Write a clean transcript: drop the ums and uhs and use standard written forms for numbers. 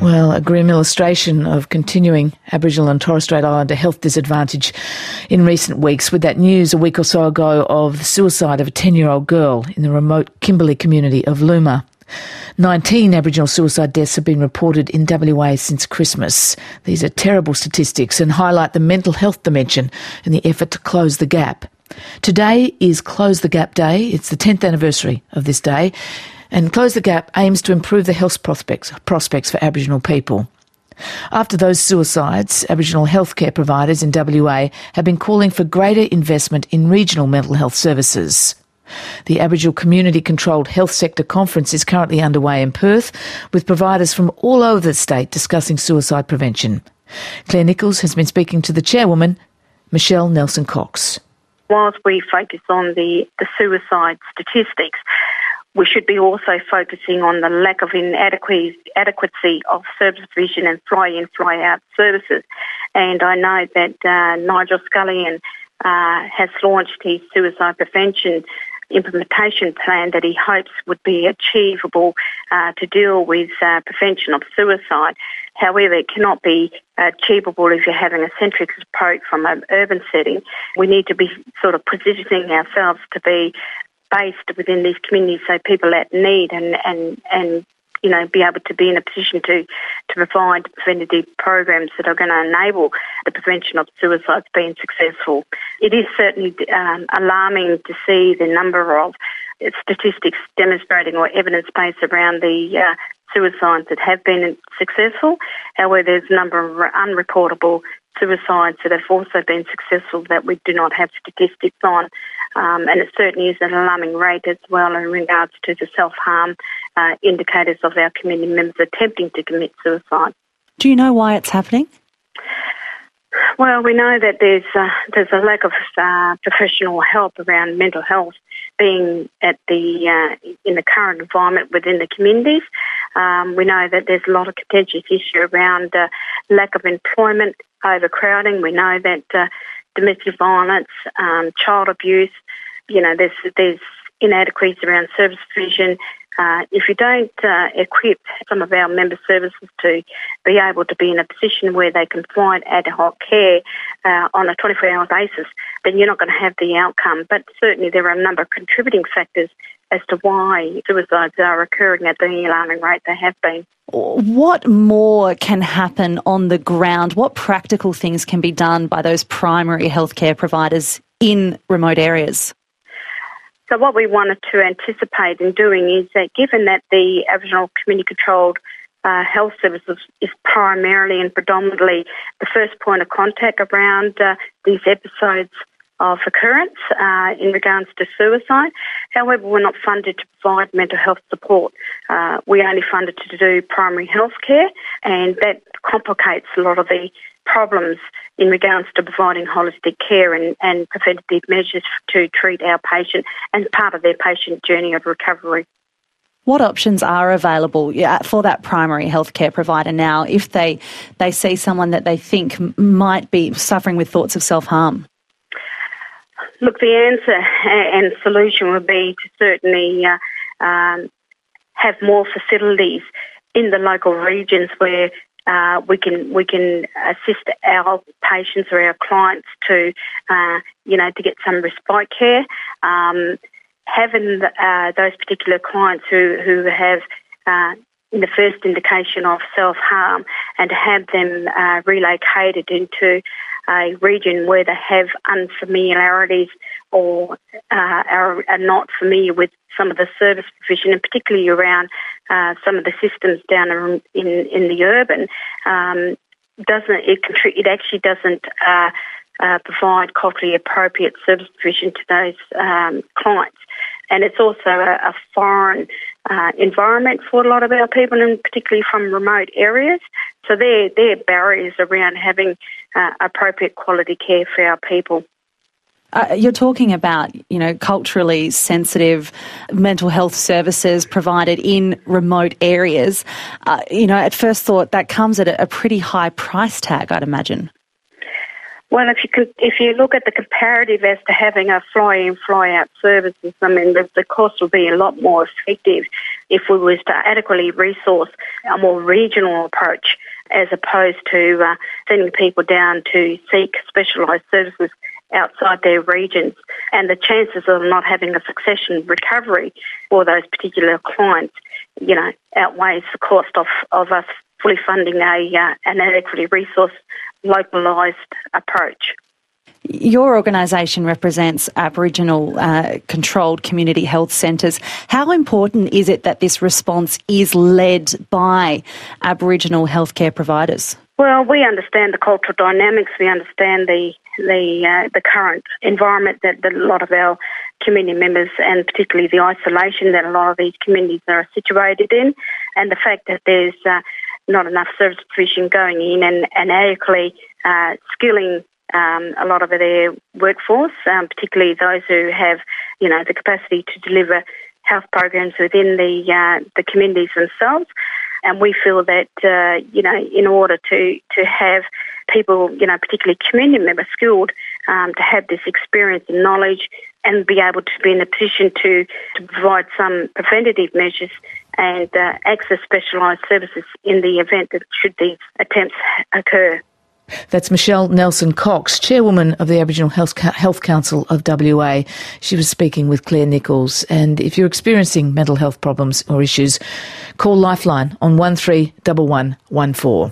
Well, a grim illustration of continuing Aboriginal and Torres Strait Islander health disadvantage in recent weeks, with that news a week or so ago of the suicide of a 10-year-old girl in the remote Kimberley community of Luma. 19 Aboriginal suicide deaths have been reported in WA since Christmas. These are terrible statistics and highlight the mental health dimension in the effort to close the gap. Today is Close the Gap Day. It's the 10th anniversary of this day. And Close the Gap aims to improve the health prospects for Aboriginal people. After those suicides, Aboriginal healthcare providers in WA have been calling for greater investment in regional mental health services. The Aboriginal Community-Controlled Health Sector Conference is currently underway in Perth, with providers from all over the state discussing suicide prevention. Claire Nichols has been speaking to the chairwoman, Michelle Nelson-Cox. Whilst we focus on the suicide statistics, we should be also focusing on the lack of adequacy of service provision and fly-in, fly-out services. And I know that Nigel Scullion has launched his suicide prevention implementation plan that he hopes would be achievable to deal with prevention of suicide. However, it cannot be achievable if you're having a centric approach from an urban setting. We need to be sort of positioning ourselves to be based within these communities, so people that need and you know, be able to be in a position to provide preventative programs that are going to enable the prevention of suicides being successful. It is certainly alarming to see the number of statistics demonstrating or evidence base around the suicides that have been successful. However, there's a number of unreportable suicides that have also been successful that we do not have statistics on. And it certainly is an alarming rate as well in regards to the self-harm indicators of our community members attempting to commit suicide. Do you know why it's happening? Well, we know that there's a lack of professional help around mental health being at in the current environment within the communities. We know that there's a lot of contentious issue around lack of employment, overcrowding. We know that domestic violence, child abuse, you know, there's inadequacies around service provision. If you don't equip some of our member services to be able to be in a position where they can provide ad hoc care on a 24-hour basis, then you're not going to have the outcome. But certainly there are a number of contributing factors as to why suicides are occurring at the alarming rate they have been. What more can happen on the ground? What practical things can be done by those primary healthcare providers in remote areas? So what we wanted to anticipate in doing is that given that the Aboriginal Community-Controlled Health Services is primarily and predominantly the first point of contact around these episodes of occurrence in regards to suicide. However, we're not funded to provide mental health support. We only funded to do primary health care, and that complicates a lot of the problems in regards to providing holistic care and preventative measures to treat our patient and part of their patient journey of recovery. What options are available for that primary healthcare provider now if they see someone that they think might be suffering with thoughts of self-harm? Look, the answer and solution would be to certainly have more facilities in the local regions where we can assist our patients or our clients to get some respite care. Having those particular clients who have the first indication of self-harm and to have them relocated into a region where they have unfamiliarities or are not familiar with some of the service provision, and particularly around some of the systems down in the urban, it actually doesn't provide culturally appropriate service provision to those clients. And it's also a foreign environment for a lot of our people, and particularly from remote areas. So there are barriers around having appropriate quality care for our people. You're talking about, culturally sensitive mental health services provided in remote areas. At first thought, that comes at a pretty high price tag, I'd imagine. Well, if you look at the comparative as to having a fly-in, fly-out services, I mean, the cost will be a lot more effective if we was to adequately resource a more regional approach as opposed to sending people down to seek specialised services outside their regions. And the chances of not having a succession recovery for those particular clients, outweighs the cost of us fully funding an adequately resourced, localised approach. Your organisation represents Aboriginal controlled community health centres. How important is it that this response is led by Aboriginal healthcare providers? Well, we understand the cultural dynamics. We understand the current environment that a lot of our community members, and particularly the isolation that a lot of these communities are situated in, and the fact that there's not enough service provision going in and adequately skilling a lot of their workforce, particularly those who have, the capacity to deliver health programs within the communities themselves. And we feel that, in order to have people, particularly community members, skilled to have this experience and knowledge and be able to be in a position to provide some preventative measures and access specialised services in the event that should these attempts occur. That's Michelle Nelson-Cox, Chairwoman of the Aboriginal Health Council of WA. She was speaking with Claire Nichols. And if you're experiencing mental health problems or issues, call Lifeline on 131114.